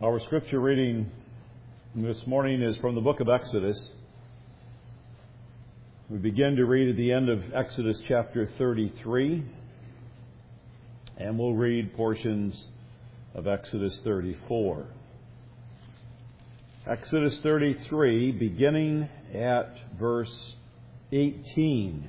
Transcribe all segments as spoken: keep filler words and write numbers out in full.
Our scripture reading this morning is from the book of Exodus. We begin to read at the end of Exodus chapter thirty-three, and we'll read portions of Exodus thirty-four. Exodus thirty-three, beginning at verse eighteen.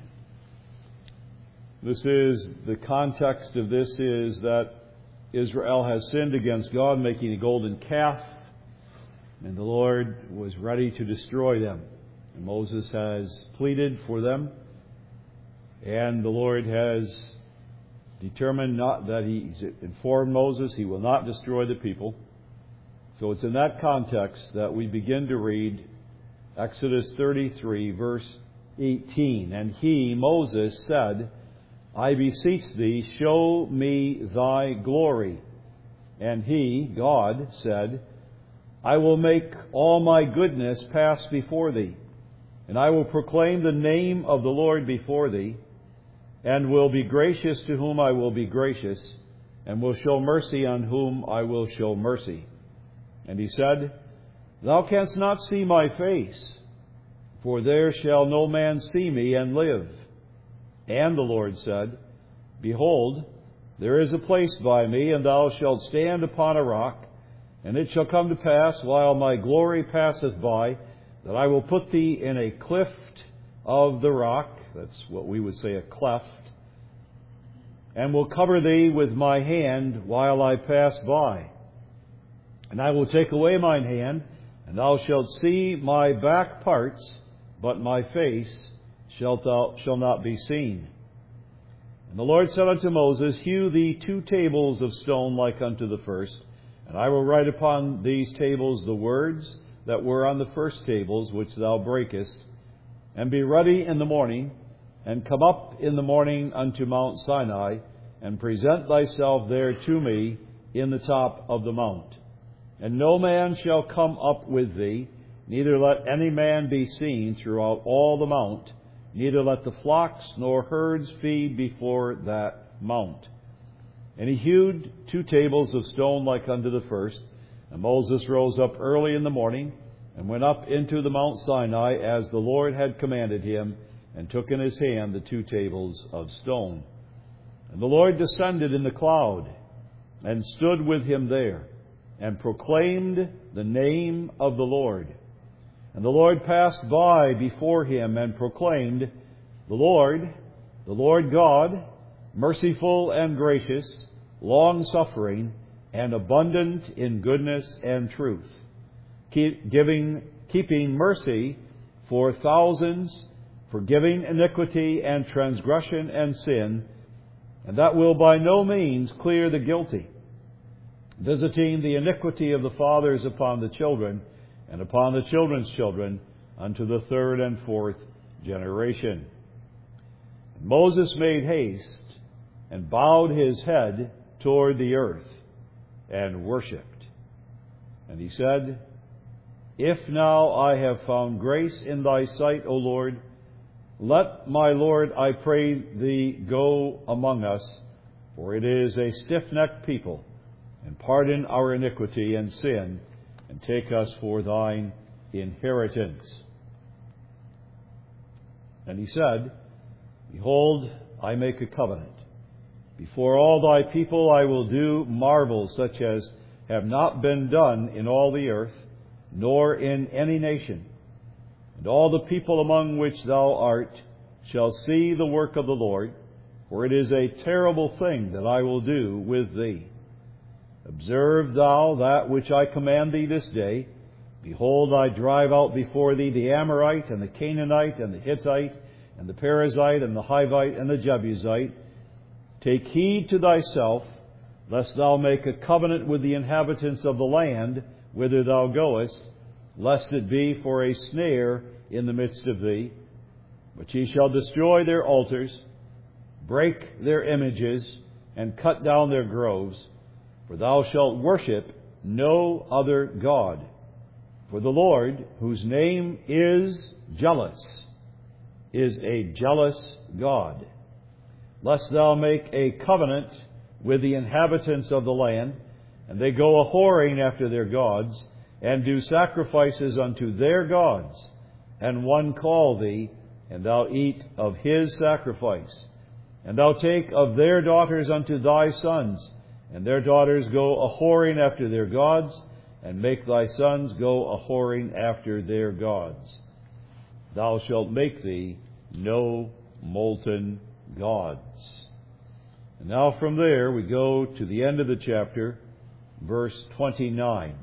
This is, the context of this is that Israel has sinned against God, making a golden calf, and the Lord was ready to destroy them. And Moses has pleaded for them, and the Lord has determined not that He's informed Moses He will not destroy the people. So it's in that context that we begin to read Exodus thirty-three, verse eighteen. And he, Moses, said, I beseech thee, show me thy glory. And he, God, said, I will make all my goodness pass before thee, and I will proclaim the name of the Lord before thee, and will be gracious to whom I will be gracious, and will show mercy on whom I will show mercy. And he said, Thou canst not see my face, for there shall no man see me and live. And the Lord said, Behold, there is a place by me, and thou shalt stand upon a rock, and it shall come to pass, while my glory passeth by, that I will put thee in a cleft of the rock, that's what we would say a cleft, and will cover thee with my hand while I pass by. And I will take away mine hand, and thou shalt see my back parts, but my face shalt thou shall not be seen. And the Lord said unto Moses, Hew thee two tables of stone like unto the first, and I will write upon these tables the words that were on the first tables which thou breakest. And be ready in the morning, and come up in the morning unto Mount Sinai, and present thyself there to me in the top of the mount. And no man shall come up with thee, neither let any man be seen throughout all the mount, neither let the flocks nor herds feed before that mount. And he hewed two tables of stone like unto the first. And Moses rose up early in the morning, and went up into the Mount Sinai, as the Lord had commanded him, and took in his hand the two tables of stone. And the Lord descended in the cloud, and stood with him there, and proclaimed the name of the Lord. And the Lord passed by before him, and proclaimed, The Lord, the Lord God, merciful and gracious, long-suffering, and abundant in goodness and truth, keep giving, keeping mercy for thousands, forgiving iniquity and transgression and sin, and that will by no means clear the guilty, visiting the iniquity of the fathers upon the children, and upon the children's children, unto the third and fourth generation. And Moses made haste, and bowed his head toward the earth, and worshipped. And he said, If now I have found grace in thy sight, O Lord, let my Lord, I pray thee, go among us, for it is a stiff-necked people, and pardon our iniquity and sin, and take us for thine inheritance. And he said, Behold, I make a covenant. Before all thy people I will do marvels such as have not been done in all the earth, nor in any nation. And all the people among which thou art shall see the work of the Lord, for it is a terrible thing that I will do with thee. Observe thou that which I command thee this day. Behold, I drive out before thee the Amorite, and the Canaanite, and the Hittite, and the Perizzite, and the Hivite, and the Jebusite. Take heed to thyself, lest thou make a covenant with the inhabitants of the land whither thou goest, lest it be for a snare in the midst of thee. But ye shall destroy their altars, break their images, and cut down their groves. For thou shalt worship no other God. For the Lord, whose name is jealous, is a jealous God. Lest thou make a covenant with the inhabitants of the land, and they go a-whoring after their gods, and do sacrifices unto their gods, and one call thee, and thou eat of his sacrifice. And thou take of their daughters unto thy sons, and their daughters go a-whoring after their gods, and make thy sons go a-whoring after their gods. Thou shalt make thee no molten gods. And now from there we go to the end of the chapter, verse twenty-nine.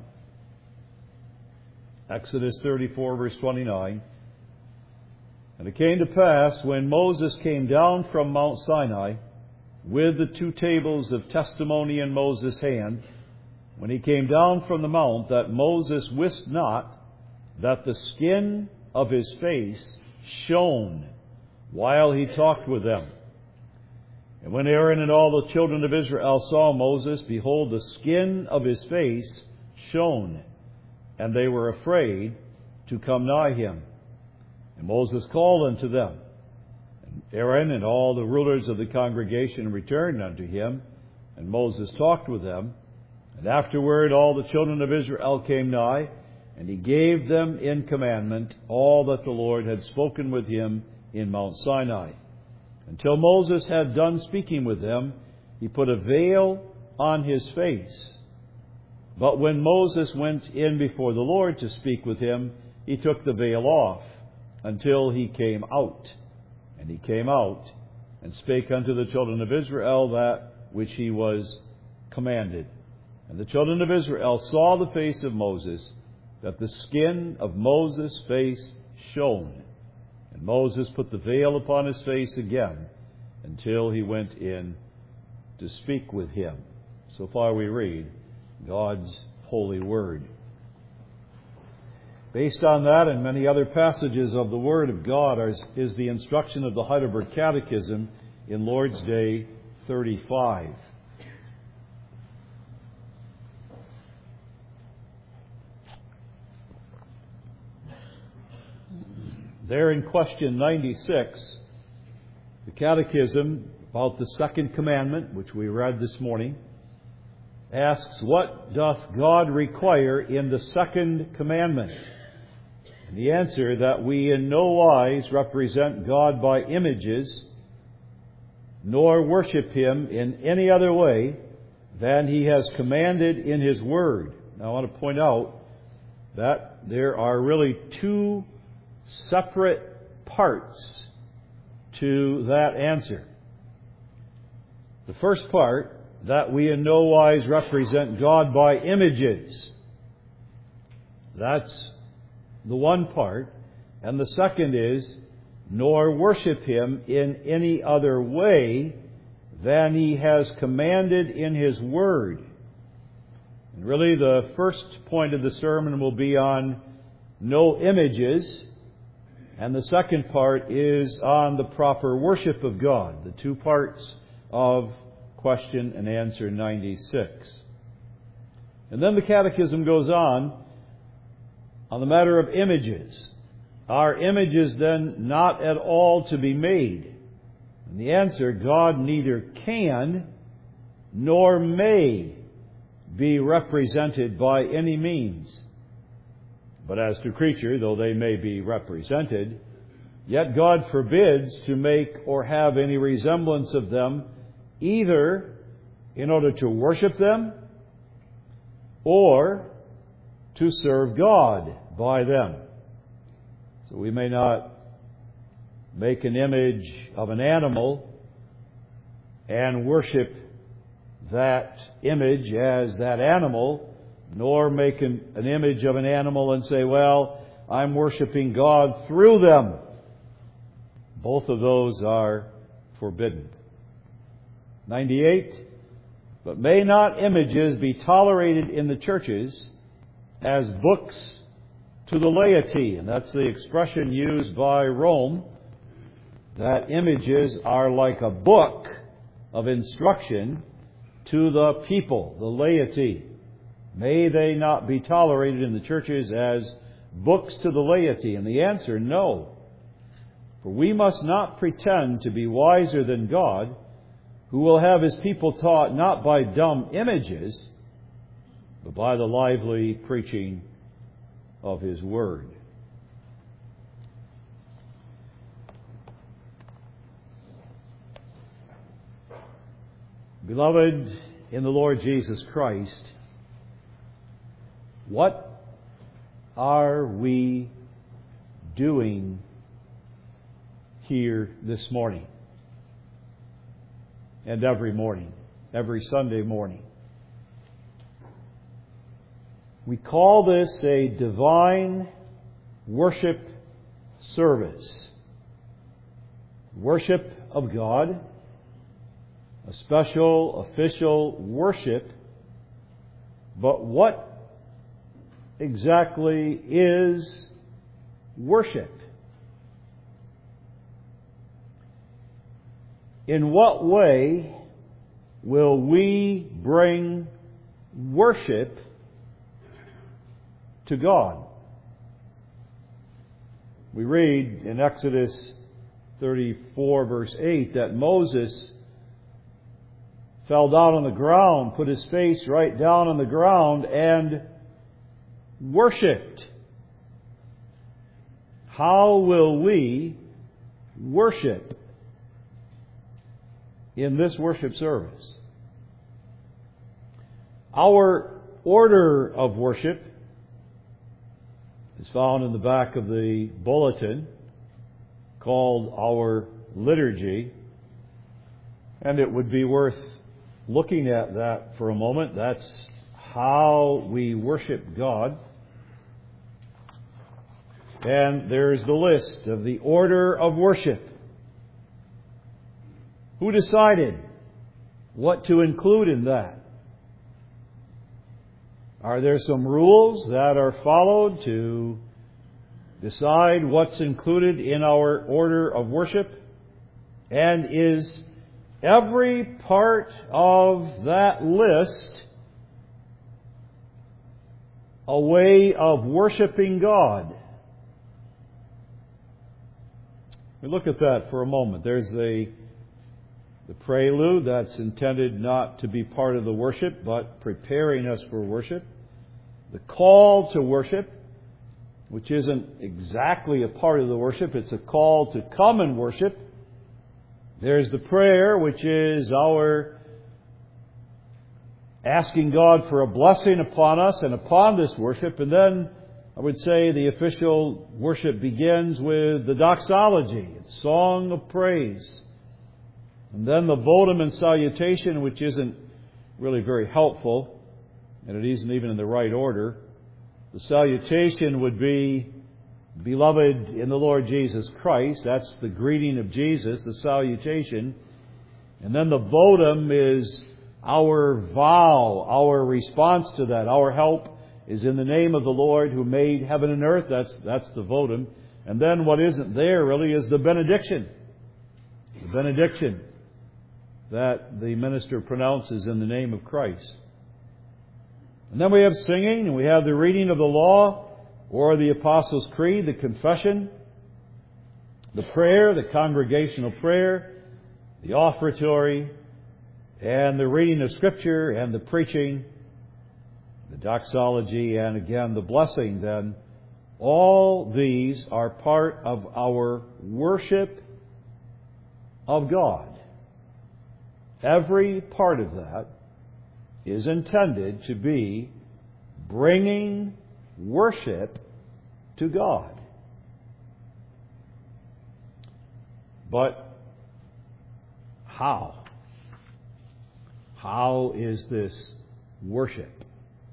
Exodus thirty-four, verse twenty-nine. And it came to pass, when Moses came down from Mount Sinai, with the two tables of testimony in Moses' hand, when he came down from the mount, that Moses wist not that the skin of his face shone while he talked with them. And when Aaron and all the children of Israel saw Moses, behold, the skin of his face shone, and they were afraid to come nigh him. And Moses called unto them. And Aaron and all the rulers of the congregation returned unto him, and Moses talked with them. And afterward all the children of Israel came nigh, and he gave them in commandment all that the Lord had spoken with him in Mount Sinai. Until Moses had done speaking with them, he put a veil on his face. But when Moses went in before the Lord to speak with him, he took the veil off until he came out. And he came out and spake unto the children of Israel that which he was commanded. And the children of Israel saw the face of Moses, that the skin of Moses' face shone. And Moses put the veil upon his face again until he went in to speak with him. So far we read God's holy word. Based on that and many other passages of the Word of God is the instruction of the Heidelberg Catechism in Lord's Day thirty-five. There in question ninety-six, the Catechism about the second commandment, which we read this morning, asks, what doth God require in the second commandment? And the answer, that we in no wise represent God by images, nor worship Him in any other way than He has commanded in His Word. Now I want to point out that there are really two separate parts to that answer. The first part, that we in no wise represent God by images. That's the one part. And the second is, nor worship Him in any other way than He has commanded in His Word. And really the first point of the sermon will be on no images, and the second part is on the proper worship of God, the two parts of question and answer ninety-six. And then the Catechism goes on on the matter of images. Are images then not at all to be made? And the answer, God neither can nor may be represented by any means. But as to creature, though they may be represented, yet God forbids to make or have any resemblance of them, either in order to worship them or to serve God by them. So we may not make an image of an animal and worship that image as that animal, nor make an, an image of an animal and say, well, I'm worshiping God through them. Both of those are forbidden. ninety-eight. But may not images be tolerated in the churches as books to the laity? And that's the expression used by Rome, that images are like a book of instruction to the people, the laity. May they not be tolerated in the churches as books to the laity? And the answer, no. For we must not pretend to be wiser than God, who will have His people taught not by dumb images, but by the lively preaching of His Word. Beloved in the Lord Jesus Christ, what are we doing here this morning and every morning, every Sunday morning? We call this a divine worship service. Worship of God, a special official worship. But what exactly is worship? In what way will we bring worship to God? We read in Exodus thirty-four, verse eight, that Moses fell down on the ground, put his face right down on the ground, and worshipped. How will we worship in this worship service? Our order of worship is found in the back of the bulletin, called our liturgy, and it would be worth looking at that for a moment. That's how we worship God. And there's the list of the order of worship. Who decided what to include in that? Are there some rules that are followed to decide what's included in our order of worship? And is every part of that list a way of worshiping God? We look at that for a moment. There's a the prelude that's intended not to be part of the worship, but preparing us for worship. The call to worship, which isn't exactly a part of the worship, it's a call to come and worship. There's the prayer, which is our asking God for a blessing upon us and upon this worship. And then I would say the official worship begins with the doxology, song of praise. And then the votum and salutation, which isn't really very helpful, and it isn't even in the right order. The salutation would be, beloved in the Lord Jesus Christ. That's the greeting of Jesus, the salutation. And then the votum is our vow, our response to that. Our help is in the name of the Lord who made heaven and earth. That's, that's the votum. And then what isn't there really is the benediction. The benediction that the minister pronounces in the name of Christ. And then we have singing, and we have the reading of the law, or the Apostles' Creed, the confession, the prayer, the congregational prayer, the offertory, and the reading of Scripture, and the preaching, the doxology, and again the blessing. Then all these are part of our worship of God. Every part of that is intended to be bringing worship to God. But how? How is this worship?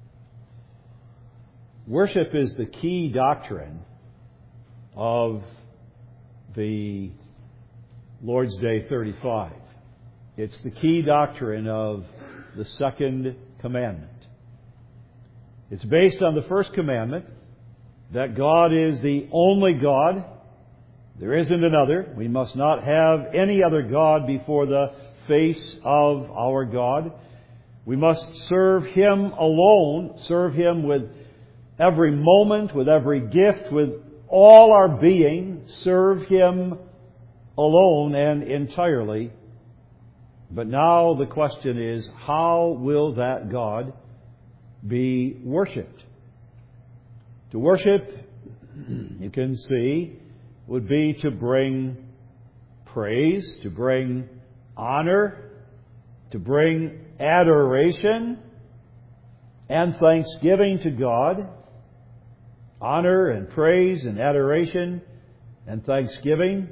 Worship is the key doctrine of the Lord's Day thirty-five. It's the key doctrine of the second commandment. It's based on the first commandment, that God is the only God. There isn't another. We must not have any other God before the face of our God. We must serve Him alone, serve Him with every moment, with every gift, with all our being, serve Him alone and entirely. But now the question is, how will that God be worshipped. To worship, you can see, would be to bring praise, to bring honor, to bring adoration and thanksgiving to God. Honor and praise and adoration and thanksgiving.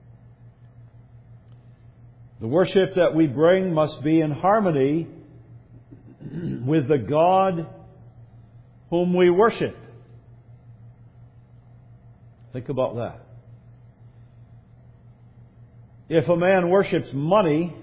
The worship that we bring must be in harmony with the God whom we worship. Think about that. If a man worships money,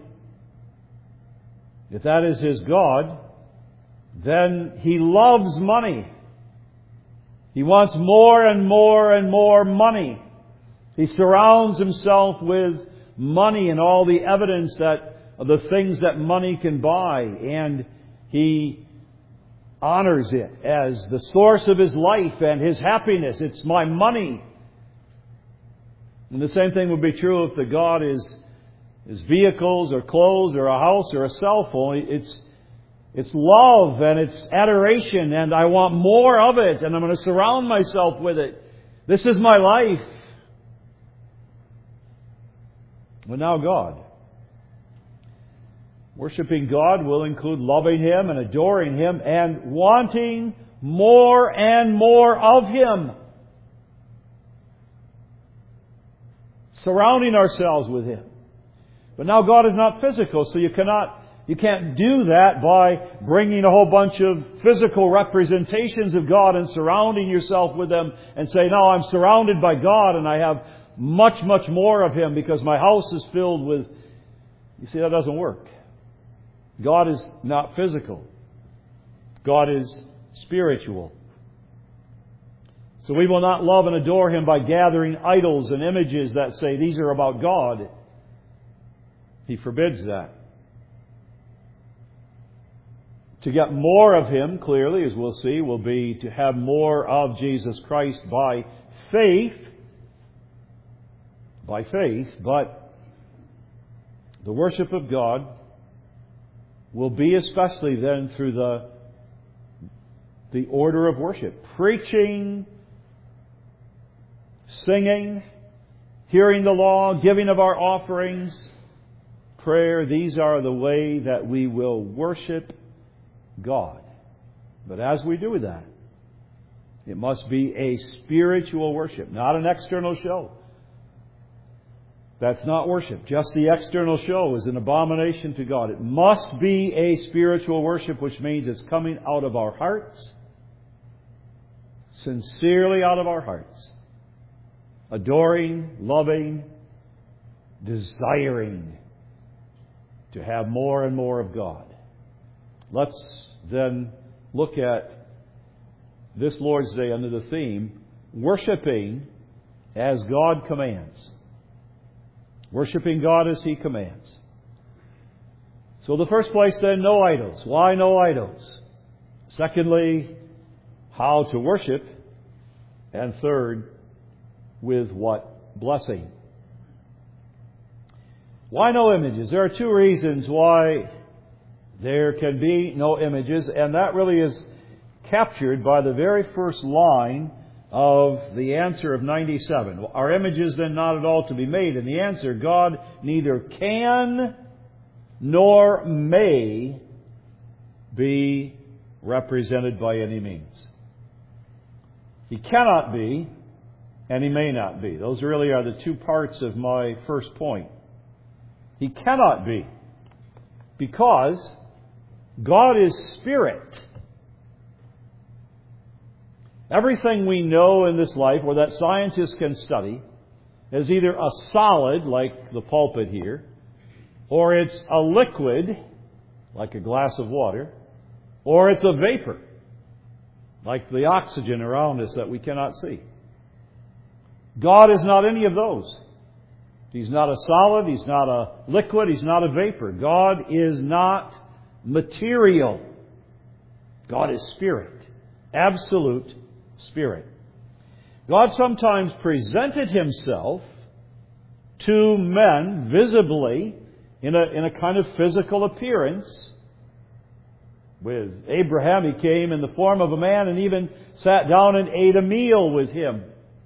if that is his God, then he loves money. He wants more and more and more money. He surrounds himself with money and all the evidence that of the things that money can buy, and he honors it as the source of his life and his happiness. It's my money. And the same thing would be true if the God is, is vehicles or clothes or a house or a cell phone. It's It's love and it's adoration, and I want more of it, and I'm going to surround myself with it. This is my life. But now God. Worshipping God will include loving Him and adoring Him and wanting more and more of Him. Surrounding ourselves with Him. But now God is not physical, so you cannot You can't do that by bringing a whole bunch of physical representations of God and surrounding yourself with them and say, no, I'm surrounded by God and I have much, much more of Him because my house is filled with... You see, that doesn't work. God is not physical. God is spiritual. So we will not love and adore Him by gathering idols and images that say these are about God. He forbids that. To get more of Him, clearly, as we'll see, will be to have more of Jesus Christ by faith. By faith, but the worship of God will be especially then through the, the order of worship. Preaching, singing, hearing the law, giving of our offerings, prayer. These are the way that we will worship God. But as we do that, it must be a spiritual worship, not an external show. That's not worship. Just the external show is an abomination to God. It must be a spiritual worship, which means it's coming out of our hearts, sincerely out of our hearts, adoring, loving, desiring to have more and more of God. Let's then look at this Lord's Day under the theme, worshiping as God commands. Worshiping God as He commands. So the first place then, no idols. Why no idols? Secondly, how to worship. And third, with what blessing. Why no images? There are two reasons why there can be no images, and that really is captured by the very first line of the answer of ninety-seven. Are images then not at all to be made? And the answer, God neither can nor may be represented by any means. He cannot be, and He may not be. Those really are the two parts of my first point. He cannot be, because God is Spirit. Everything we know in this life, or that scientists can study, is either a solid, like the pulpit here, or it's a liquid, like a glass of water, or it's a vapor, like the oxygen around us that we cannot see. God is not any of those. He's not a solid, He's not a liquid, He's not a vapor. God is not material. God is Spirit. Absolute Spirit. God sometimes presented Himself to men visibly in a, in a kind of physical appearance With Abraham, He came in the form of a man and even sat down and ate a meal with him.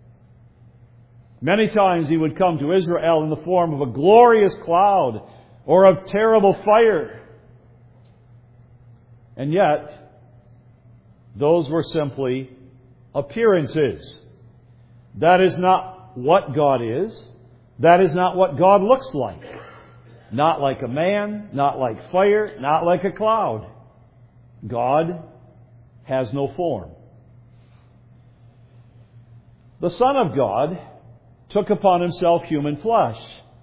Many times He would come to Israel in the form of a glorious cloud or of terrible fire. And yet, those were simply appearances. That is not what God is. That is not what God looks like. Not like a man, not like fire, not like a cloud. God has no form. The Son of God took upon Himself human flesh.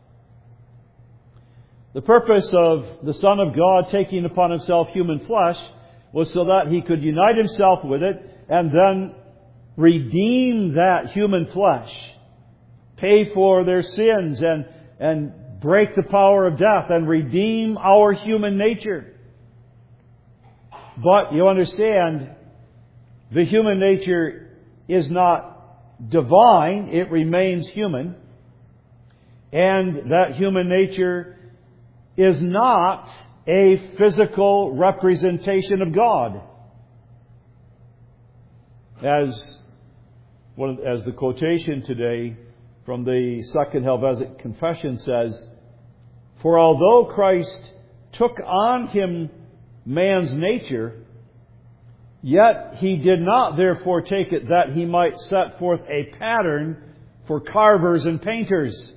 The purpose of the Son of God taking upon Himself human flesh was so that He could unite Himself with it and then redeem that human flesh, pay for their sins and, and break the power of death and redeem our human nature. But you understand, the human nature is not divine, it remains human. And that human nature is not a physical representation of God. As, one, as the quotation today from the Second Helvetic Confession says, "For although Christ took on Him man's nature, yet He did not therefore take it that He might set forth a pattern for carvers and painters."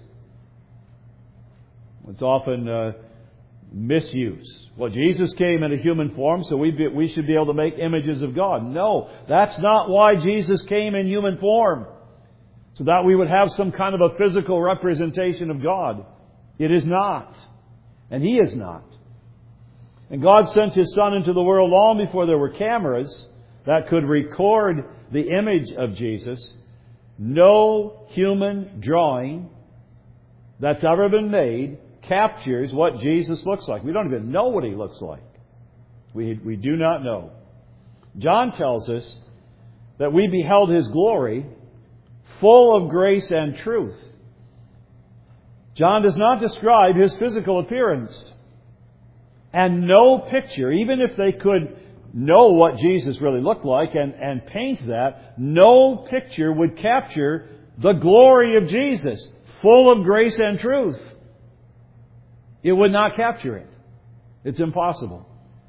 It's often uh, misused. Well, Jesus came in a human form, so we be, we should be able to make images of God. No, that's not why Jesus came in human form, so that we would have some kind of a physical representation of God. It is not. And He is not. And God sent His Son into the world long before there were cameras that could record the image of Jesus. No human drawing that's ever been made captures what Jesus looks like. We don't even know what He looks like. We, we do not know. John tells us that we beheld His glory, full of grace and truth. John does not describe His physical appearance. And no picture, even if they could know what Jesus really looked like and, and paint that, no picture would capture the glory of Jesus, full of grace and truth. It would not capture it. It's impossible.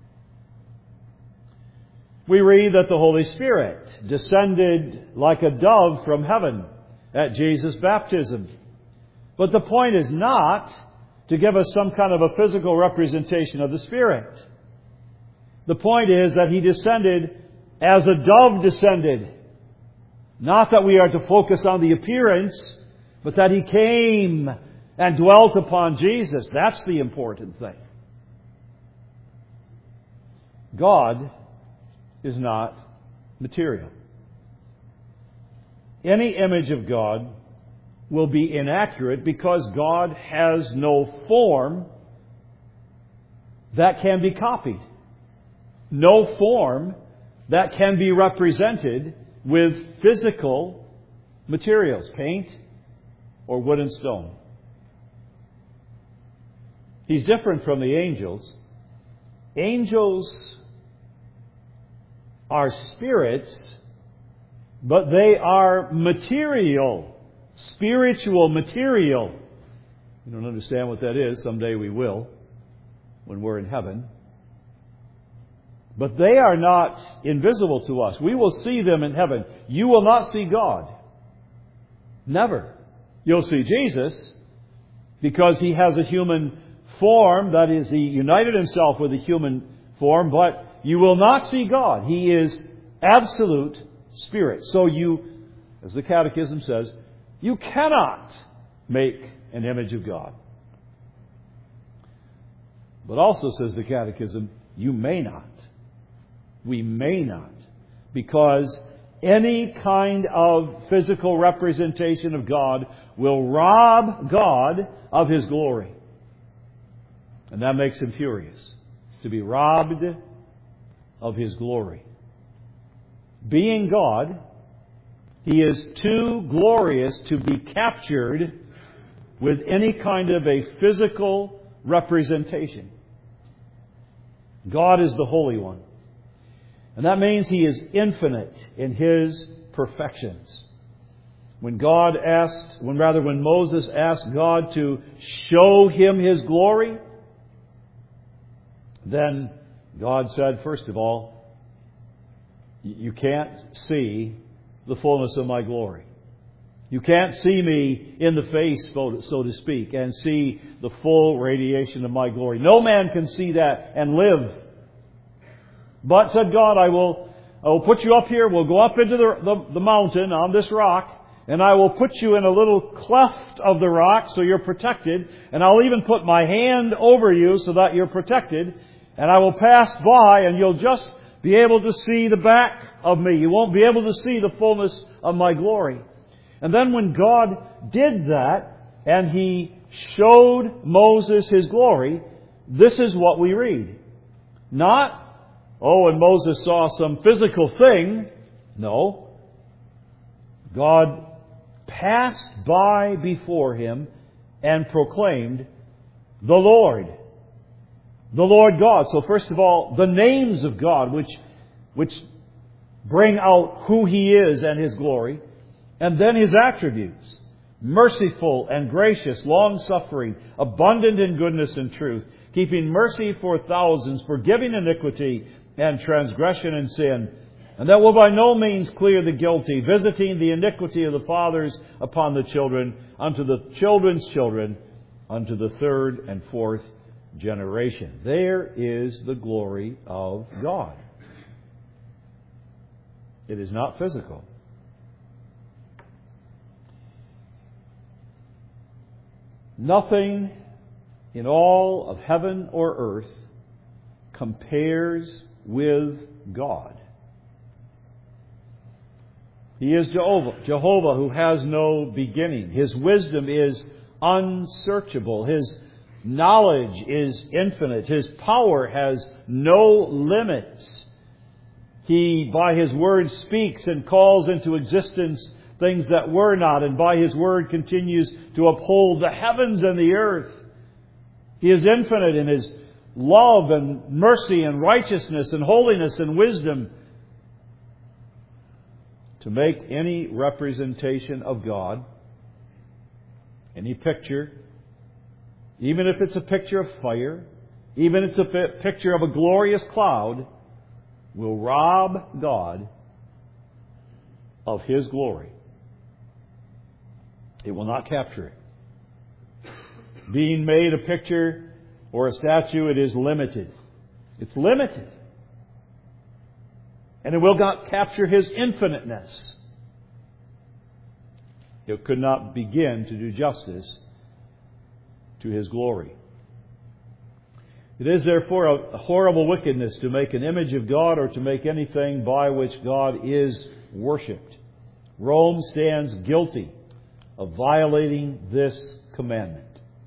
We read that the Holy Spirit descended like a dove from heaven at Jesus' baptism. But the point is not to give us some kind of a physical representation of the Spirit. The point is that He descended as a dove descended. Not that we are to focus on the appearance, but that He came and dwelt upon Jesus. That's the important thing. God is not material. Any image of God will be inaccurate because God has no form that can be copied. No form that can be represented with physical materials, paint or wood and stone. He's different from the angels. Angels are spirits, but they are material. Spiritual material. You don't understand what that is. Someday we will, when we're in heaven. But they are not invisible to us. We will see them in heaven. You will not see God. Never. You'll see Jesus because He has a human form. That is, He united Himself with a human form. But you will not see God. He is absolute spirit. So you, as the Catechism says, you cannot make an image of God. But also, says the Catechism, you may not. We may not. Because any kind of physical representation of God will rob God of His glory. And that makes Him furious. To be robbed of His glory. Being God, He is too glorious to be captured with any kind of a physical representation. God is the Holy One. And that means He is infinite in His perfections. When God asked, when rather when Moses asked God to show him His glory, then God said, first of all, you can't see the fullness of my glory. You can't see me in the face, so to speak, and see the full radiation of my glory. No man can see that and live. But, said God, I will, I will put you up here. We'll go up into the, the, the mountain on this rock, and I will put you in a little cleft of the rock so you're protected. And I'll even put my hand over you so that you're protected. And I will pass by, and you'll just be able to see the back of me. You won't be able to see the fullness of my glory. And then when God did that, and He showed Moses His glory, this is what we read. Not, oh, and Moses saw some physical thing. No. God passed by before him and proclaimed, the Lord. The Lord God. So first of all, the names of God, which, which bring out who He is and His glory. And then His attributes. Merciful and gracious, long-suffering, abundant in goodness and truth, keeping mercy for thousands, forgiving iniquity and transgression and sin, and that will by no means clear the guilty, visiting the iniquity of the fathers upon the children, unto the children's children, unto the third and fourth generation. There is the glory of God. It is not physical. Nothing in all of heaven or earth compares with God. He is Jehovah, Jehovah who has no beginning. His wisdom is unsearchable. His knowledge is infinite. His power has no limits. He, by His word, speaks and calls into existence things that were not, and by His word continues to uphold the heavens and the earth. He is infinite in His love and mercy and righteousness and holiness and wisdom. To make any representation of God, any picture, even if it's a picture of fire, even if it's a picture of a glorious cloud, will rob God of His glory. It will not capture it. Being made a picture or a statue, it is limited. It's limited. And it will not capture His infiniteness. It could not begin to do justice to His glory. It is therefore a horrible wickedness to make an image of God or to make anything by which God is worshipped. Rome stands guilty of violating this commandment.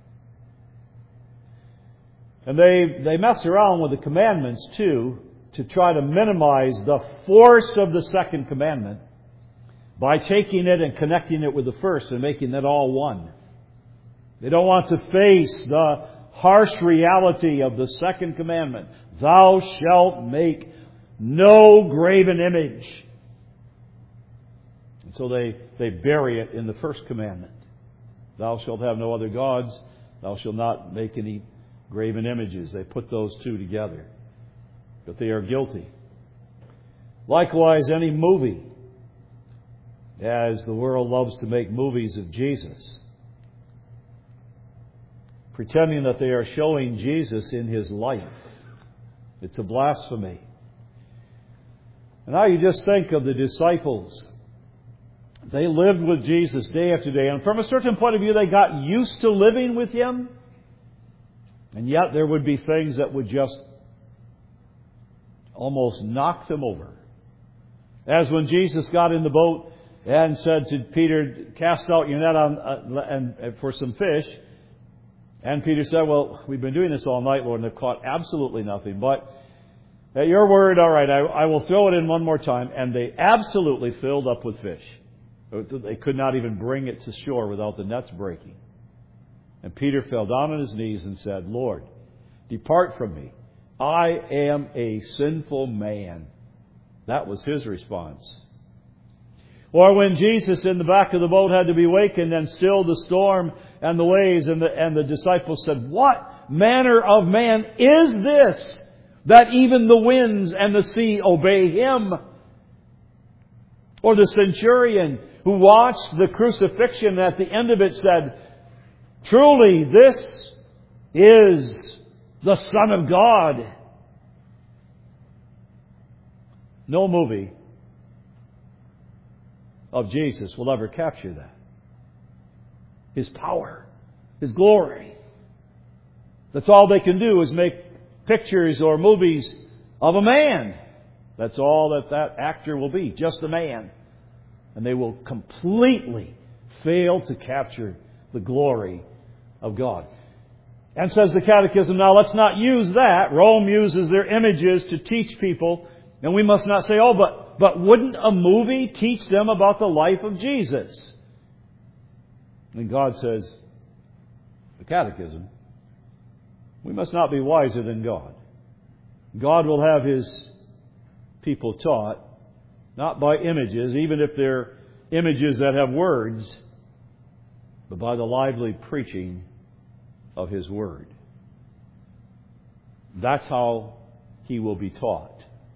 And they, they mess around with the commandments too, to try to minimize the force of the second commandment by taking it and connecting it with the first and making it all one. They don't want to face the harsh reality of the second commandment. Thou shalt make no graven image. And so they, they bury it in the first commandment. Thou shalt have no other gods. Thou shalt not make any graven images. They put those two together. But they are guilty. Likewise, any movie, as the world loves to make movies of Jesus, pretending that they are showing Jesus in His life. It's a blasphemy. And now you just think of the disciples. They lived with Jesus day after day, and from a certain point of view, they got used to living with Him. And yet there would be things that would just almost knock them over. As when Jesus got in the boat and said to Peter, cast out your net on, uh, and, and for some fish. And Peter said, well, we've been doing this all night, Lord, and they've caught absolutely nothing. But at your word, all right, I, I will throw it in one more time. And they absolutely filled up with fish. They could not even bring it to shore without the nets breaking. And Peter fell down on his knees and said, Lord, depart from me. I am a sinful man. That was His response. Or when Jesus in the back of the boat had to be wakened and stilled the storm and the waves, and the, and the disciples said, "What manner of man is this, that even the winds and the sea obey Him?" Or the centurion who watched the crucifixion, at the end of it said, "Truly this is the Son of God." No movie of Jesus will ever capture that. His power, His glory. That's all they can do, is make pictures or movies of a man. That's all that that actor will be, just a man. And they will completely fail to capture the glory of God. And says the Catechism, now let's not use that. Rome uses their images to teach people. And we must not say, oh, but, but wouldn't a movie teach them about the life of Jesus? And God says, the Catechism, we must not be wiser than God. God will have His people taught, not by images, even if they're images that have words, but by the lively preaching of His Word. That's how He will be taught.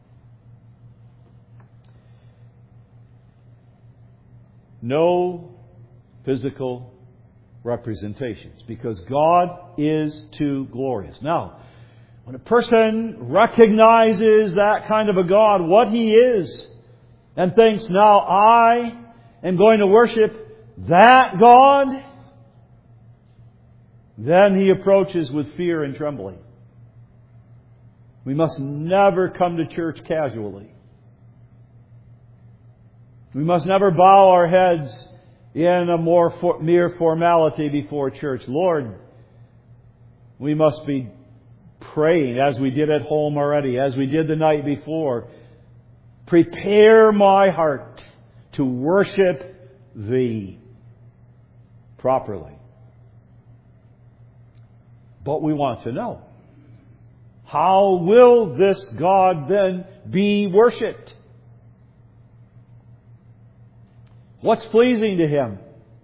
No physical representations, because God is too glorious. Now, when a person recognizes that kind of a God, what He is, and thinks, now I am going to worship that God, then he approaches with fear and trembling. We must never come to church casually. We must never bow our heads in a more for, mere formality before church. Lord, we must be praying, as we did at home already, as we did the night before. Prepare my heart to worship Thee properly. But we want to know, how will this God then be worshipped? What's pleasing to Him?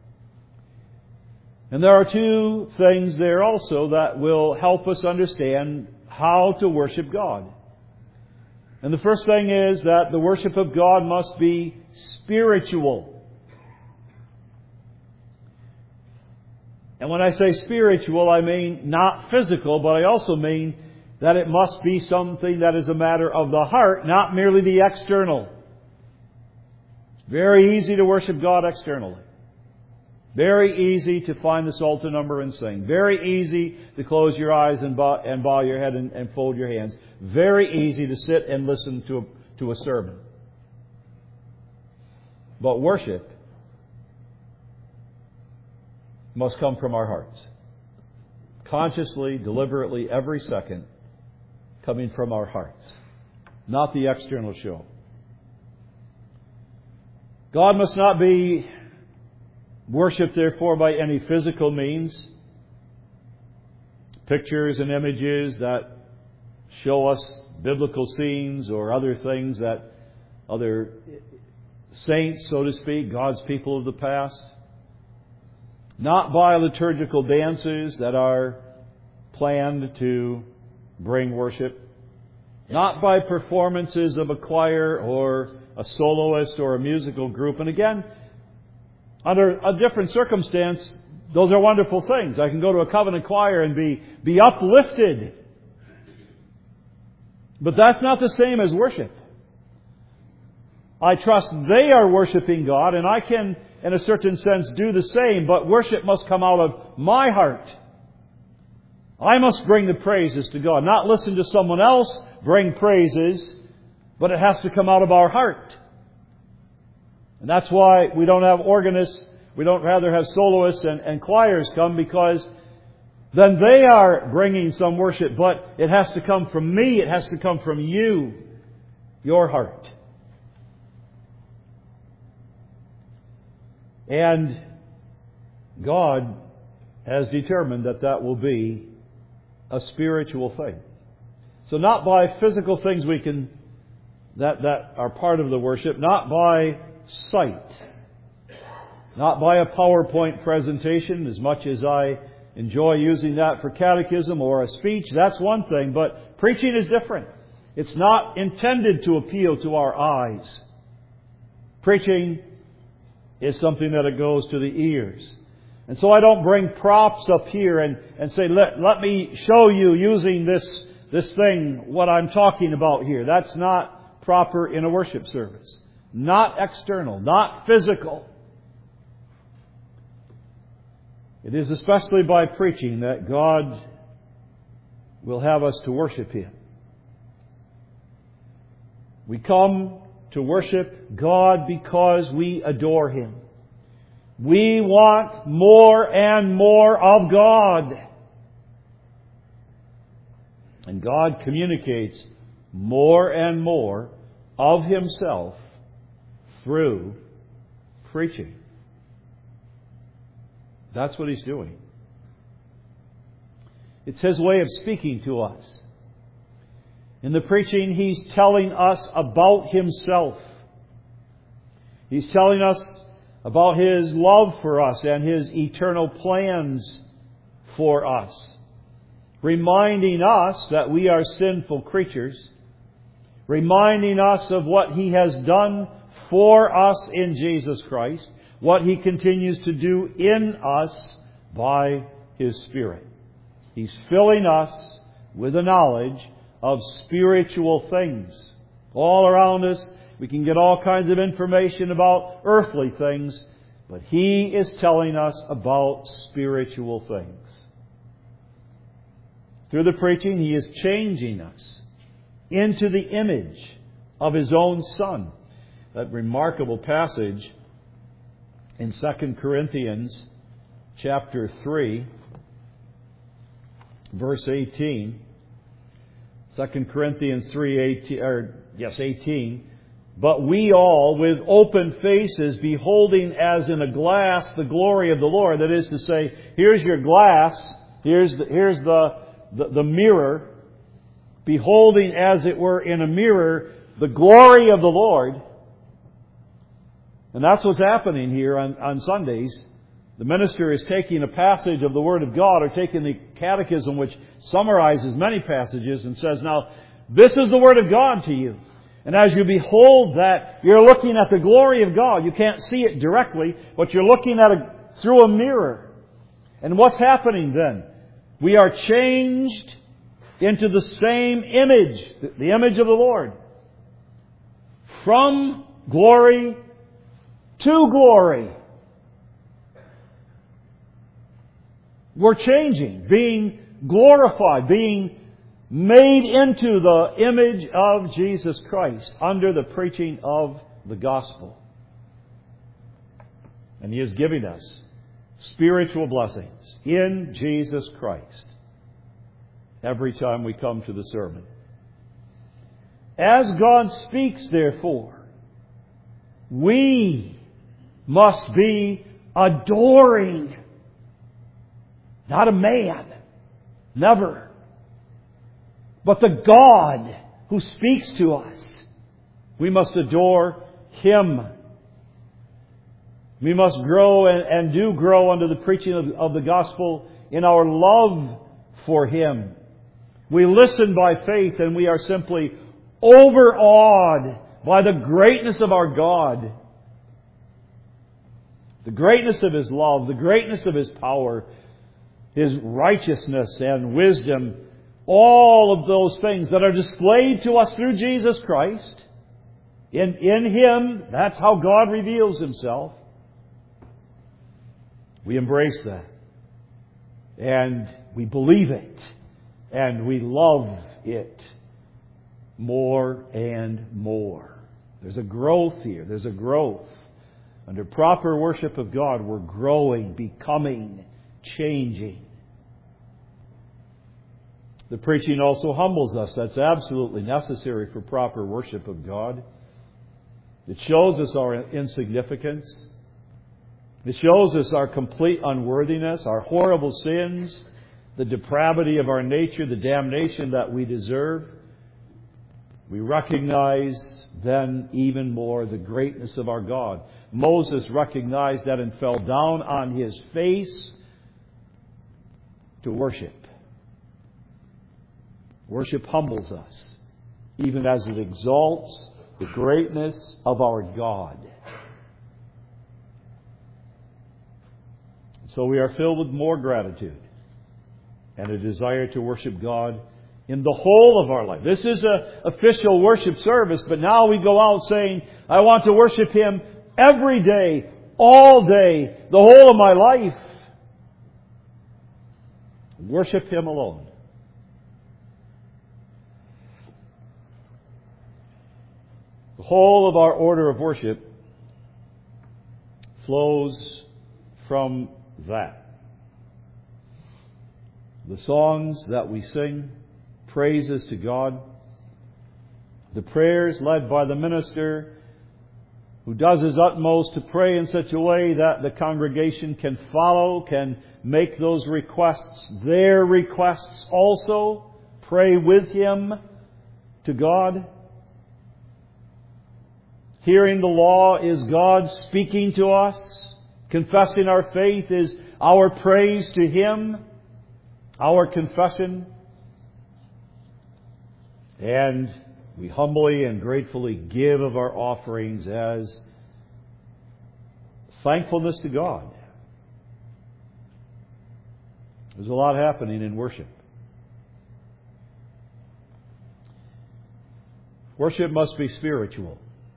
And there are two things there also that will help us understand how to worship God. And the first thing is that the worship of God must be spiritual. And when I say spiritual, I mean not physical, but I also mean that it must be something that is a matter of the heart, not merely the external. Very easy to worship God externally. Very easy to find the Psalter number and sing. Very easy to close your eyes and bow, and bow your head and, and fold your hands. Very easy to sit and listen to a, to a sermon. But worship must come from our hearts. Consciously, deliberately, every second, coming from our hearts. Not the external show. God must not be worshipped, therefore, by any physical means. Pictures and images that show us biblical scenes or other things that other saints, so to speak, God's people of the past. Not by liturgical dances that are planned to bring worship. Not by performances of a choir or a soloist or a musical group. And again, under a different circumstance, those are wonderful things. I can go to a covenant choir and be, be uplifted. But that's not the same as worship. I trust they are worshiping God, and I can, in a certain sense, do the same, but worship must come out of my heart. I must bring the praises to God. Not listen to someone else bring praises, but it has to come out of our heart. And that's why we don't have organists, we don't rather have soloists and, and choirs come, because then they are bringing some worship, but it has to come from me, it has to come from you, your heart. And God has determined that that will be a spiritual thing. So not by physical things we can that, that are part of the worship, not by sight, not by a PowerPoint presentation, as much as I enjoy using that for catechism or a speech. That's one thing, but preaching is different. It's not intended to appeal to our eyes. Preaching is something that it goes to the ears. And so I don't bring props up here and, and say, let, let me show you using this, this thing what I'm talking about here. That's not proper in a worship service. Not external, not physical. It is especially by preaching that God will have us to worship Him. We come to worship God because we adore Him. We want more and more of God. And God communicates more and more of Himself through preaching. That's what He's doing. It's His way of speaking to us. In the preaching, He's telling us about Himself. He's telling us about His love for us and His eternal plans for us. Reminding us that we are sinful creatures. Reminding us of what He has done for us in Jesus Christ. What He continues to do in us by His Spirit. He's filling us with the knowledge of spiritual things. All around us, we can get all kinds of information about earthly things, but He is telling us about spiritual things. Through the preaching, He is changing us into the image of His own Son. That remarkable passage in Second Corinthians chapter three, verse eighteen. Second Corinthians three eighteen, or yes, eighteen. But we all, with open faces, beholding as in a glass the glory of the Lord. That is to say, here's your glass, here's the, here's the, the, the mirror, beholding as it were in a mirror the glory of the Lord. And that's what's happening here on, on Sundays. The minister is taking a passage of the Word of God, or taking the catechism, which summarizes many passages, and says, now, this is the Word of God to you. And as you behold that, you're looking at the glory of God. You can't see it directly, but you're looking at it through a mirror. And what's happening then? We are changed into the same image, the image of the Lord. From glory to glory. We're changing, being glorified, being made into the image of Jesus Christ under the preaching of the gospel. And He is giving us spiritual blessings in Jesus Christ every time we come to the sermon. As God speaks, therefore, we must be adoring. Not a man. Never. But the God who speaks to us. We must adore Him. We must grow and, and do grow under the preaching of, of the gospel in our love for Him. We listen by faith, and we are simply overawed by the greatness of our God. The greatness of His love, the greatness of His power, His righteousness and wisdom, all of those things that are displayed to us through Jesus Christ. In, in Him, that's how God reveals Himself. We embrace that. And we believe it. And we love it more and more. There's a growth here. There's a growth. Under proper worship of God, we're growing, becoming, changing. The preaching also humbles us. That's absolutely necessary for proper worship of God. It shows us our insignificance. It shows us our complete unworthiness, our horrible sins, the depravity of our nature, the damnation that we deserve. we recognize then even more the greatness of our God. Moses recognized that and fell down on his face to worship. Worship humbles us, even as it exalts the greatness of our God. So we are filled with more gratitude and a desire to worship God in the whole of our life. This is an official worship service, but now we go out saying, I want to worship Him every day, all day, the whole of my life. Worship Him alone. The whole of our order of worship flows from that. The songs that we sing, praises to God, the prayers led by the minister who does his utmost to pray in such a way that the congregation can follow, can make those requests their requests also, pray with him to God. Hearing the law is God speaking to us. Confessing our faith is our praise to Him, our confession. And we humbly and gratefully give of our offerings as thankfulness to God. There's a lot happening in worship. Worship must be spiritual.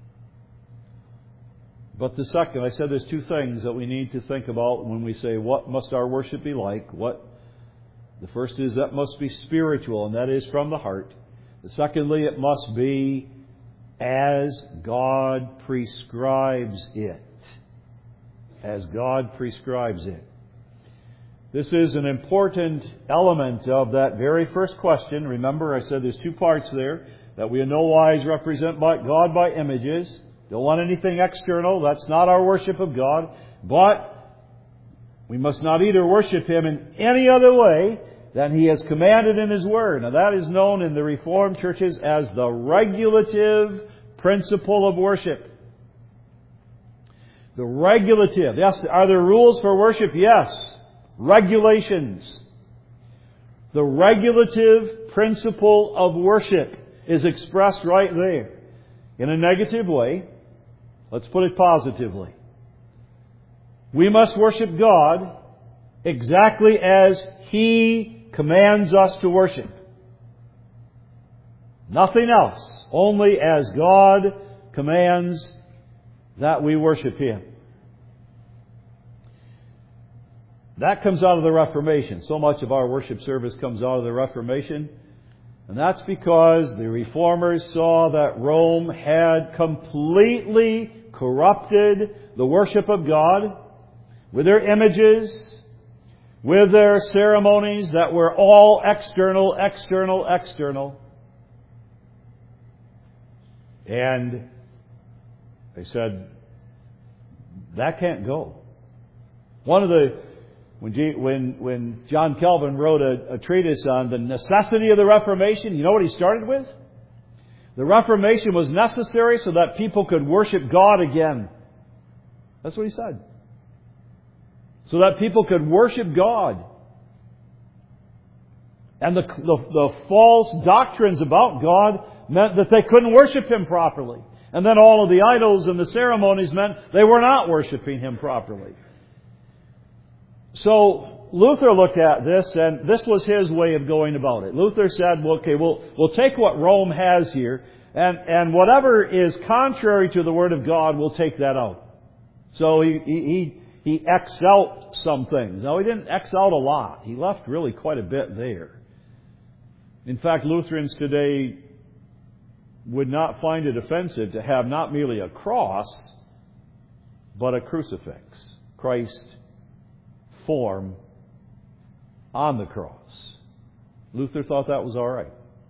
But the second, I said there's two things that we need to think about when we say, what must our worship be like? What? The first is that must be spiritual, and that is from the heart. The secondly, it must be as God prescribes it. As God prescribes it. This is an important element of that very first question. Remember, I said there's two parts there. That we in no wise represent by God by images. Don't want anything external. That's not our worship of God. But we must not either worship Him in any other way than He has commanded in His Word. Now that is known in the Reformed churches as the regulative principle of worship. The regulative. Yes, are there rules for worship? Yes. Regulations. The regulative principle of worship is expressed right there. In a negative way. Let's put it positively. We must worship God exactly as He commands us to worship. Nothing else. Only as God commands that we worship Him. That comes out of the Reformation. So much of our worship service comes out of the Reformation. And that's because the Reformers saw that Rome had completely corrupted the worship of God with their images, with their ceremonies that were all external, external, external. And they said, that can't go. One of the When, G, when, when John Calvin wrote a, a treatise on the necessity of the Reformation, you know what he started with? The Reformation was necessary so that people could worship God again. That's what he said. So that people could worship God. And the, the, the false doctrines about God meant that they couldn't worship Him properly. And then all of the idols and the ceremonies meant they were not worshiping Him properly. So Luther looked at this, and this was his way of going about it. Luther said, well, okay, we'll, we'll take what Rome has here, and, and whatever is contrary to the Word of God, we'll take that out. So he, he, he X'd out some things. Now, he didn't X out a lot. He left really quite a bit there. In fact, Lutherans today would not find it offensive to have not merely a cross, but a crucifix. Christ form on the cross. Luther thought that was all right.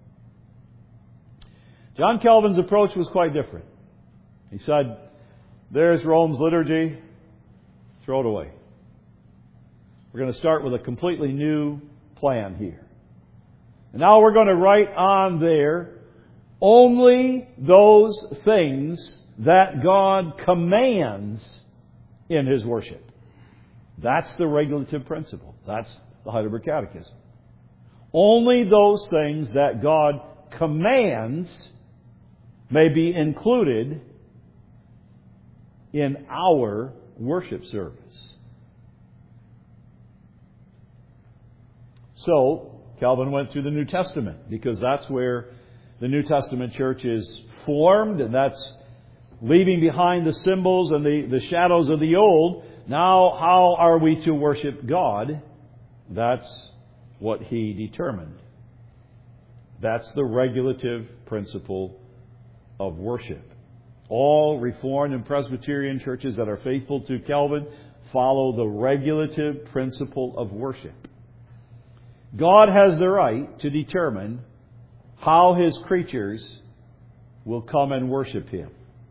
John Calvin's approach was quite different. He said, there's Rome's liturgy, throw it away. We're going to start with a completely new plan here. And now we're going to write on there only those things that God commands in His worship. That's the regulative principle. That's the Heidelberg Catechism. Only those things that God commands may be included in our worship service. So, Calvin went through the New Testament because that's where the New Testament church is formed, and that's leaving behind the symbols and the, the shadows of the old. Now, how are we to worship God? That's what he determined. That's the regulative principle of worship. All Reformed and Presbyterian churches that are faithful to Calvin follow the regulative principle of worship. God has the right to determine how His creatures will come and worship Him.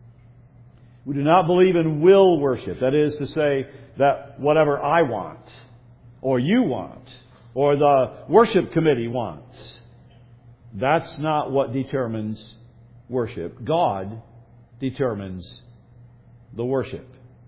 We do not believe in will worship. That is to say that whatever I want, or you want, or the worship committee wants, that's not what determines worship. God determines the worship.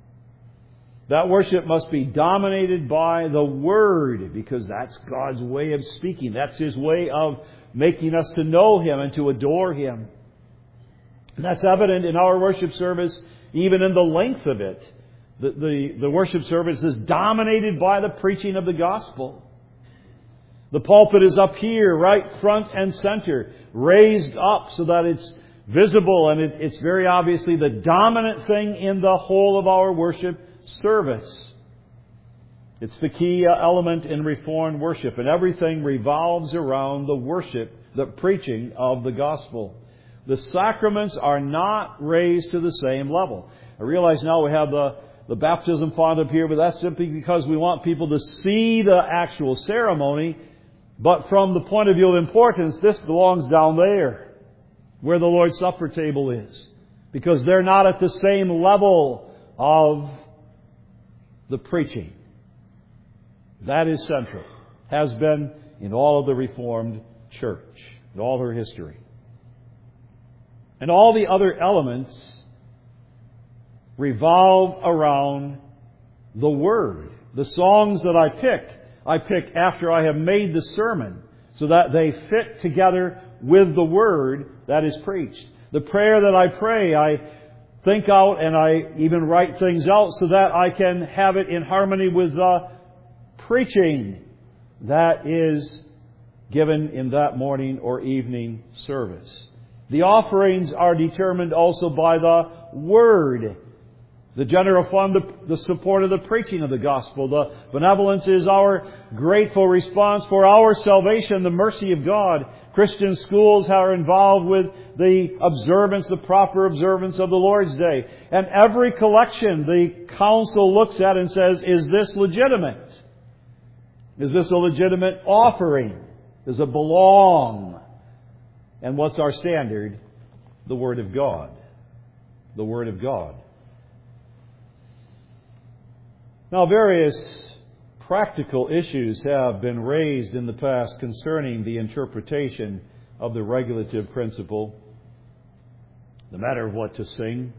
That worship must be dominated by the Word, because that's God's way of speaking. That's His way of making us to know Him and to adore Him. And that's evident in our worship service, even in the length of it. The, the, the worship service is dominated by the preaching of the gospel. The pulpit is up here, right front and center, raised up so that it's visible, and it, it's very obviously the dominant thing in the whole of our worship service. It's the key element in Reformed worship, and everything revolves around the worship, the preaching of the gospel. The sacraments are not raised to the same level. I realize now we have the, the baptism font up here, but that's simply because we want people to see the actual ceremony. But from the point of view of importance, this belongs down there, where the Lord's Supper table is, because they're not at the same level of the preaching. That is central. Has been in all of the Reformed Church, in all her history. And all the other elements revolve around the Word. The songs that I pick, I pick after I have made the sermon, so that they fit together with the Word that is preached. The prayer that I pray, I think out and I even write things out so that I can have it in harmony with the preaching that is given in that morning or evening service. The offerings are determined also by the Word. The general fund, the, the support of the preaching of the gospel. The benevolence is our grateful response for our salvation, the mercy of God. Christian schools are involved with the observance, the proper observance of the Lord's Day. And every collection the council looks at and says, is this legitimate? Is this a legitimate offering? Does it belong? And what's our standard? The Word of God. The Word of God. Now, various practical issues have been raised in the past concerning the interpretation of the regulative principle. The matter of what to sing.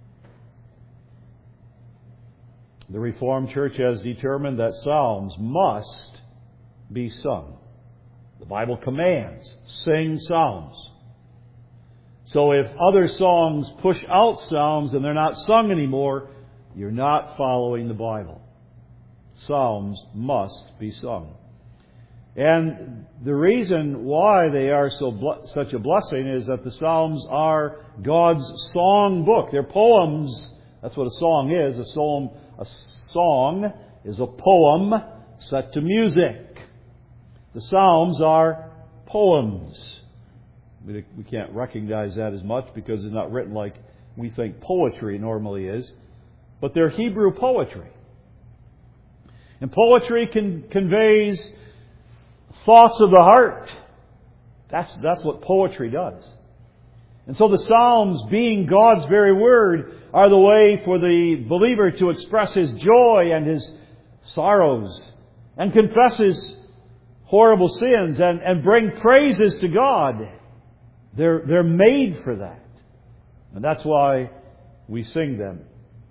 The Reformed Church has determined that psalms must be sung. The Bible commands, sing psalms. So if other songs push out psalms and they're not sung anymore, you're not following the Bible. Psalms must be sung. And the reason why they are so ble- such a blessing is that the Psalms are God's song book. They're poems. That's what a song is. A psalm, a song is a poem set to music. The Psalms are poems. We can't recognize that as much because it's not written like we think poetry normally is. But they're Hebrew poetry. And poetry can, conveys thoughts of the heart. That's, that's what poetry does. And so the Psalms, being God's very Word, are the way for the believer to express his joy and his sorrows and confess his horrible sins and, and bring praises to God. They're, they're made for that. And that's why we sing them.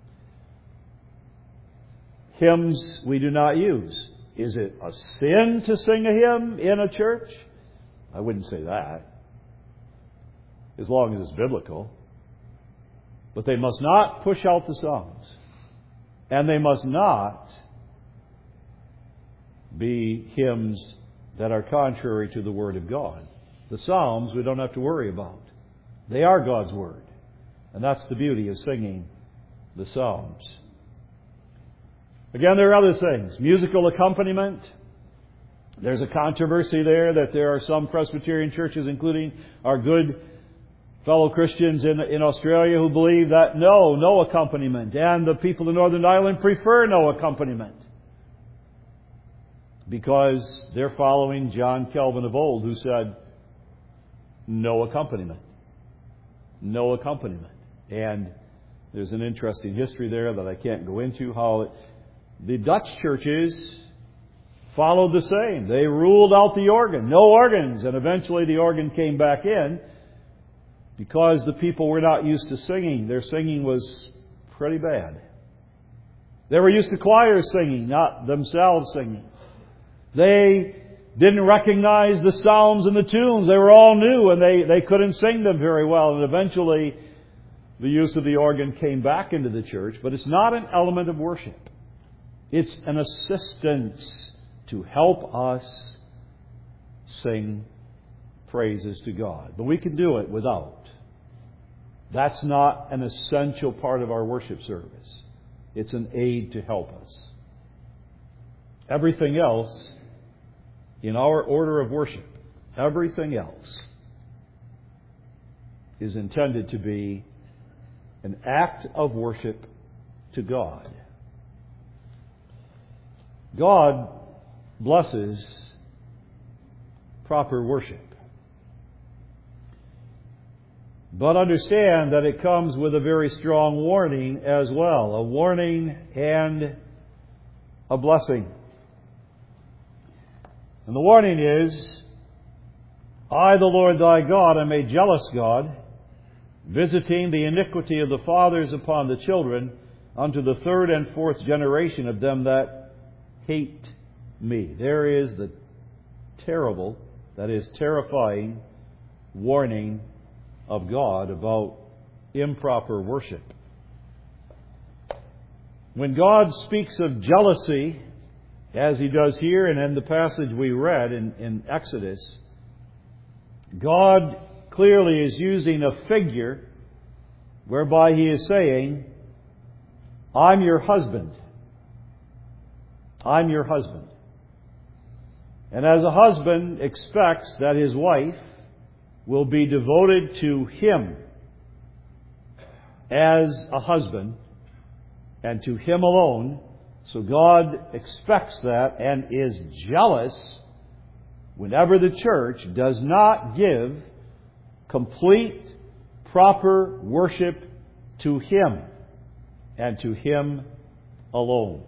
Hymns we do not use. Is it a sin to sing a hymn in a church? I wouldn't say that, as long as it's biblical. But they must not push out the Psalms. And they must not be hymns that are contrary to the Word of God. The Psalms we don't have to worry about. They are God's Word. And that's the beauty of singing the Psalms. Again, there are other things. Musical accompaniment. There's a controversy there that there are some Presbyterian churches, including our good fellow Christians in, in Australia, who believe that no, no accompaniment. And the people in Northern Ireland prefer no accompaniment, because they're following John Calvin of old, who said no accompaniment. No accompaniment. And there's an interesting history there that I can't go into, how it, the Dutch churches followed the same. They ruled out the organ. No organs. And eventually the organ came back in because the people were not used to singing. Their singing was pretty bad. They were used to choirs singing, not themselves singing. They didn't recognize the psalms and the tunes. They were all new, and they, they couldn't sing them very well. And eventually the use of the organ came back into the church. But it's not an element of worship. It's an assistance to help us sing praises to God. But we can do it without. That's not an essential part of our worship service. It's an aid to help us. Everything else in our order of worship, everything else is intended to be an act of worship to God. God blesses proper worship. But understand that it comes with a very strong warning as well. A warning and a blessing. And the warning is, I, the Lord thy God, am a jealous God, visiting the iniquity of the fathers upon the children, unto the third and fourth generation of them that hate me. There is the terrible, that is terrifying, warning of God about improper worship. When God speaks of jealousy, as He does here and in the passage we read in, in Exodus, God clearly is using a figure whereby He is saying, I'm your husband. I'm your husband. And as a husband expects that his wife will be devoted to him as a husband and to him alone, so God expects that and is jealous whenever the church does not give complete, proper worship to Him and to Him alone.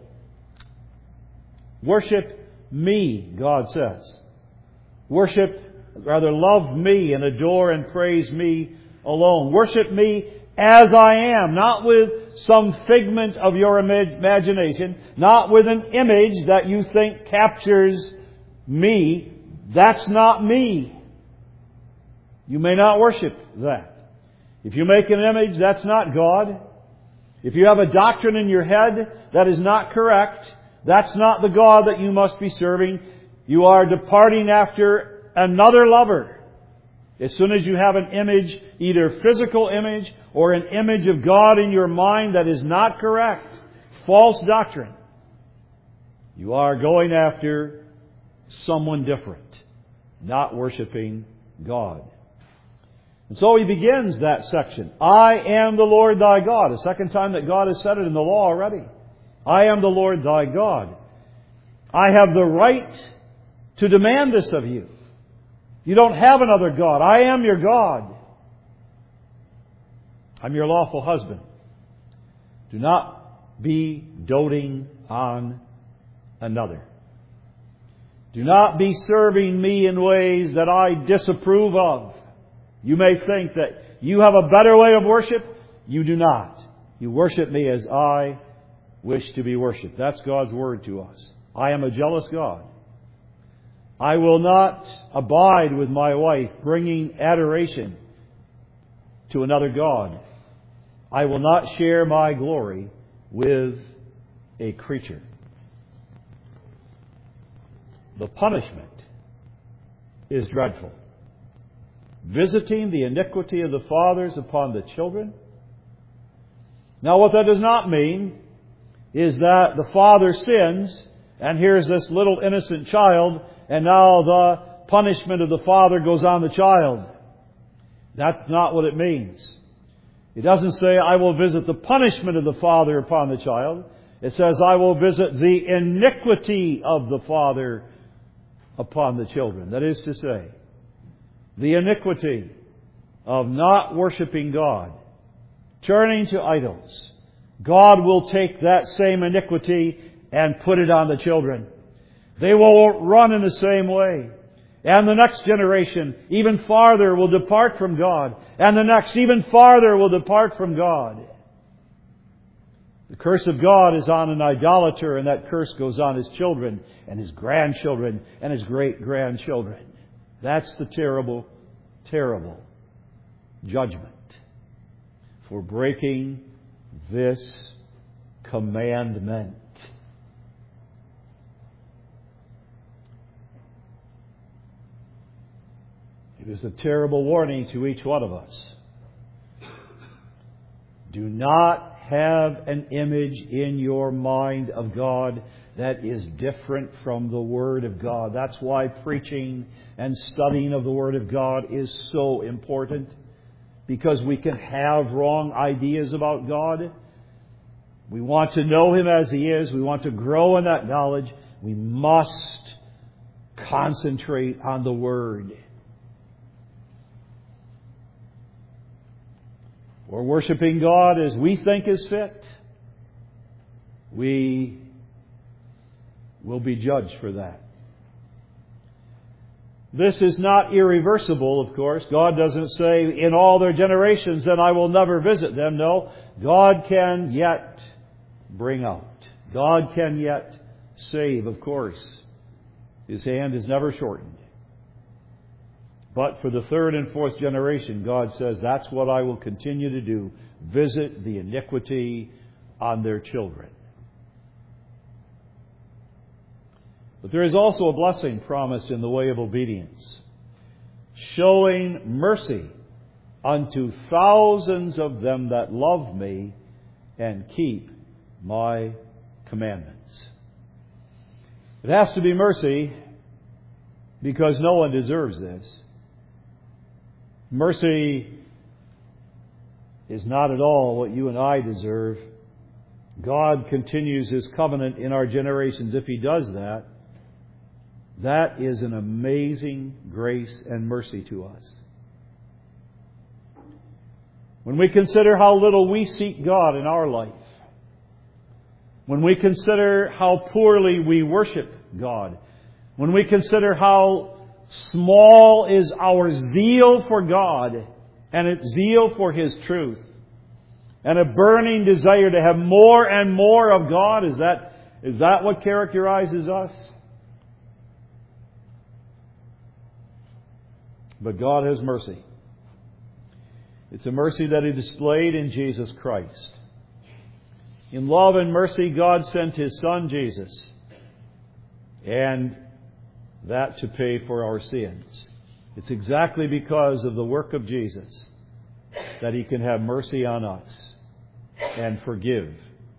Worship me, God says. Worship, rather love me and adore and praise me alone. Worship me as I am, not with some figment of your imagination, not with an image that you think captures me. That's not me. You may not worship that. If you make an image, that's not God. If you have a doctrine in your head that is not correct, that's not the God that you must be serving. You are departing after another lover. As soon as you have an image, either physical image or an image of God in your mind that is not correct, false doctrine, you are going after someone different, not worshiping God. And so he begins that section. I am the Lord thy God. A second time that God has said it in the law already. I am the Lord thy God. I have the right to demand this of you. You don't have another God. I am your God. I'm your lawful husband. Do not be doting on another. Do not be serving me in ways that I disapprove of. You may think that you have a better way of worship. You do not. You worship me as I wish to be worshipped. That's God's word to us. I am a jealous God. I will not abide with my wife bringing adoration to another God. I will not share my glory with a creature. The punishment is dreadful. Visiting the iniquity of the fathers upon the children. Now, what that does not mean is that the father sins, and here's this little innocent child, and now the punishment of the father goes on the child. That's not what it means. It doesn't say, I will visit the punishment of the father upon the child. It says, I will visit the iniquity of the father upon the children. That is to say, the iniquity of not worshiping God, turning to idols. God will take that same iniquity and put it on the children. They will run in the same way. And the next generation, even farther, will depart from God. And the next, even farther, will depart from God. The curse of God is on an idolater, and that curse goes on his children, and his grandchildren, and his great-grandchildren. That's the terrible, terrible judgment for breaking this commandment. It is a terrible warning to each one of us. Do not have an image in your mind of God that is different from the Word of God. That's why preaching and studying of the Word of God is so important. Because we can have wrong ideas about God. We want to know Him as He is. We want to grow in that knowledge. We must concentrate on the Word. Or worshiping God as we think is fit, we will be judged for that. This is not irreversible, of course. God doesn't say, in all their generations, then I will never visit them. No, God can yet bring out. God can yet save, of course. His hand is never shortened. But for the third and fourth generation, God says, that's what I will continue to do. Visit the iniquity on their children. But there is also a blessing promised in the way of obedience, showing mercy unto thousands of them that love me and keep my commandments. It has to be mercy because no one deserves this. Mercy is not at all what you and I deserve. God continues His covenant in our generations. If He does that, that is an amazing grace and mercy to us. When we consider how little we seek God in our life, when we consider how poorly we worship God, when we consider how small is our zeal for God and its zeal for His truth, and a burning desire to have more and more of God, is that, is that what characterizes us? But God has mercy. It's a mercy that He displayed in Jesus Christ. In love and mercy, God sent His Son, Jesus, and that to pay for our sins. It's exactly because of the work of Jesus that He can have mercy on us and forgive.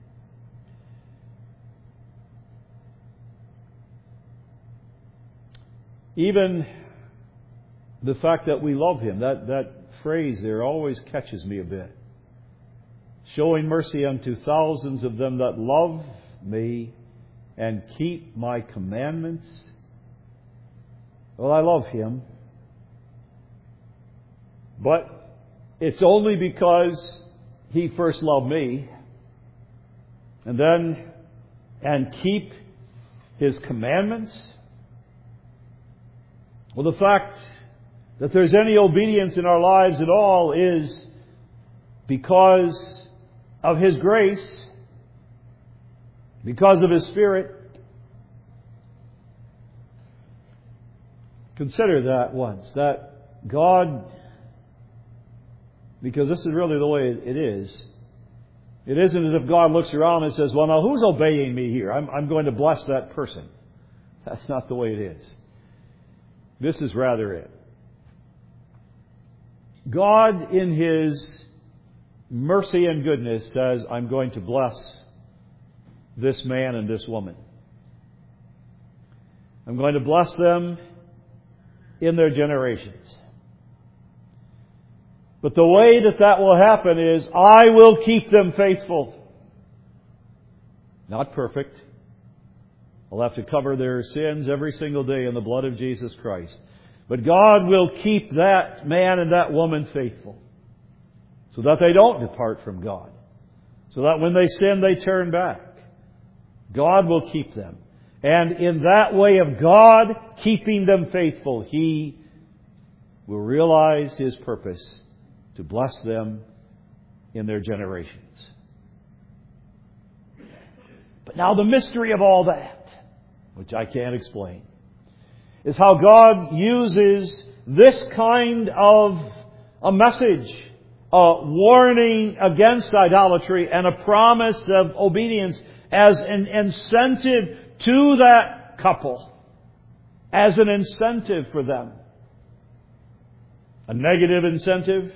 Even the fact that we love Him, that, that phrase there always catches me a bit. Showing mercy unto thousands of them that love me and keep my commandments. Well, I love Him. But it's only because He first loved me. And then, and keep His commandments. Well, the fact that there's any obedience in our lives at all is because of His grace, because of His Spirit. Consider that once, that God, because this is really the way it is, it isn't as if God looks around and says, well, now who's obeying me here? I'm, I'm going to bless that person. That's not the way it is. This is rather it. God, in His mercy and goodness, says, I'm going to bless this man and this woman. I'm going to bless them in their generations. But the way that that will happen is, I will keep them faithful. Not perfect. I'll have to cover their sins every single day in the blood of Jesus Christ. But God will keep that man and that woman faithful, so that they don't depart from God. So that when they sin, they turn back. God will keep them. And in that way of God keeping them faithful, He will realize His purpose to bless them in their generations. But now the mystery of all that, which I can't explain, is how God uses this kind of a message, a warning against idolatry and a promise of obedience as an incentive to that couple, as an incentive for them. A negative incentive?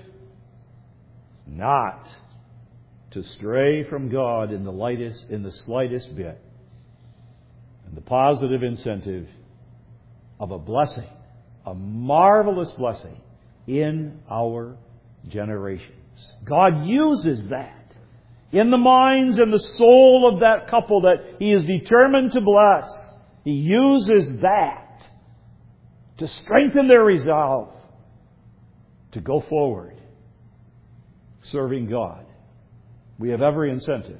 Not to stray from God in the lightest, in the slightest bit. And the positive incentive of a blessing, a marvelous blessing in our generations. God uses that in the minds and the soul of that couple that He is determined to bless. He uses that to strengthen their resolve to go forward serving God. We have every incentive.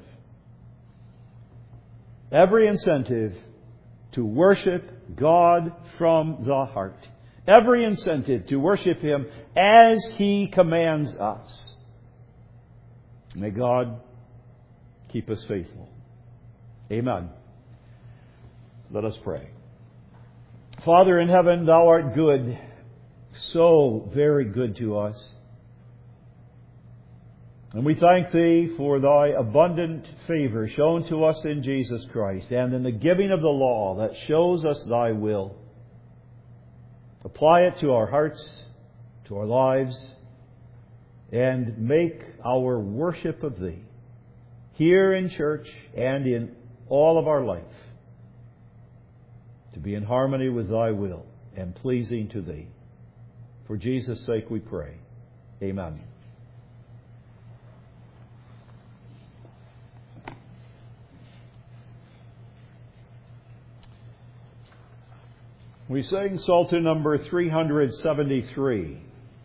Every incentive to worship God from the heart. Every incentive to worship Him as He commands us. May God keep us faithful. Amen. Let us pray. Father in heaven, Thou art good, so very good to us. And we thank Thee for Thy abundant favor shown to us in Jesus Christ and in the giving of the law that shows us Thy will. Apply it to our hearts, to our lives, and make our worship of Thee here in church and in all of our life to be in harmony with Thy will and pleasing to Thee. For Jesus' sake we pray. Amen. We sing Psalter number three hundred seventy-three.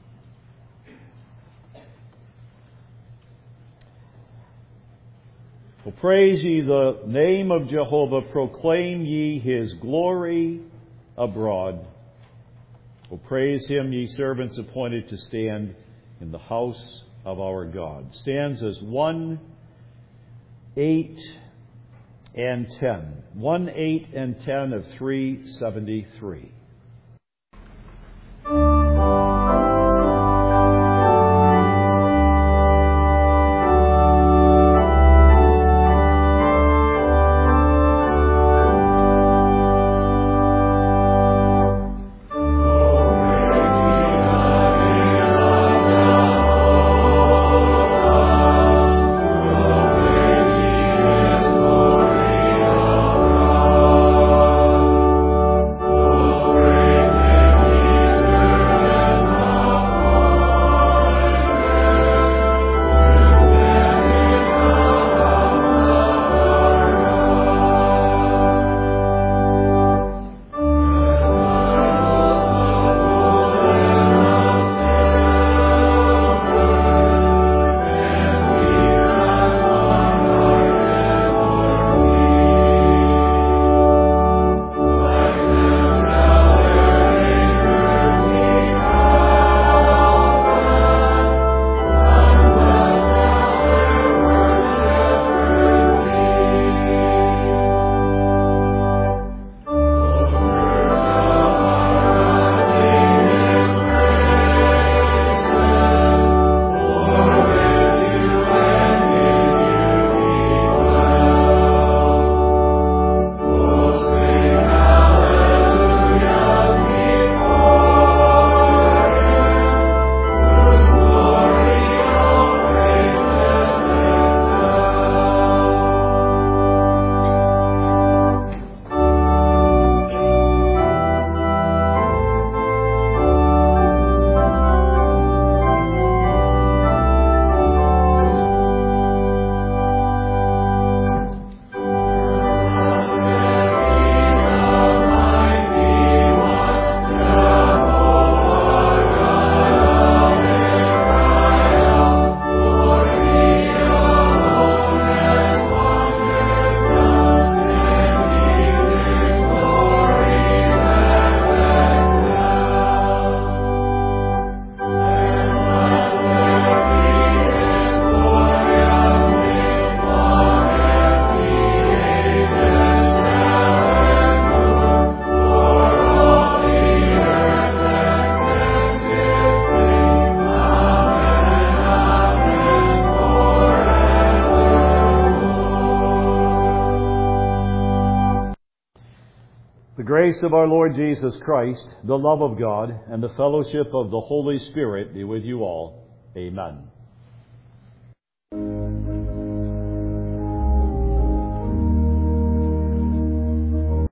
Well, praise ye the name of Jehovah, proclaim ye His glory abroad. Well, praise Him, ye servants appointed to stand in the house of our God. Stanzas one, eight, and ten. one, eight, and ten of three seventy-three. Oh The grace of our Lord Jesus Christ, the love of God, and the fellowship of the Holy Spirit be with you all. Amen.